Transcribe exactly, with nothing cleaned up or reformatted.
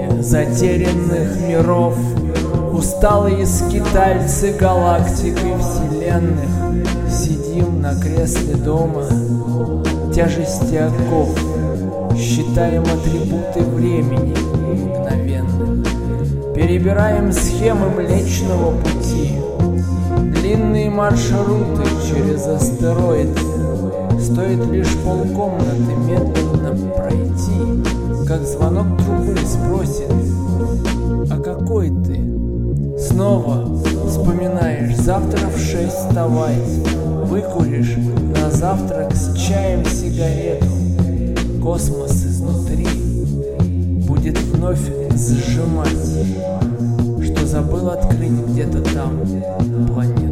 затерянных миров, усталые скитальцы галактик и вселенных, сидим на кресле дома, тяжести оков, считаем атрибуты времени мгновенных, перебираем схемы Млечного Пути, длинные маршруты через астероиды. Стоит лишь полкомнаты медленно пройти, как звонок трубы спросит: а какой ты? Снова вспоминаешь: завтра в шесть вставать, выкуришь на завтрак с чаем сигарету. Космос изнутри будет вновь сжимать, что забыл открыть где-то там планету.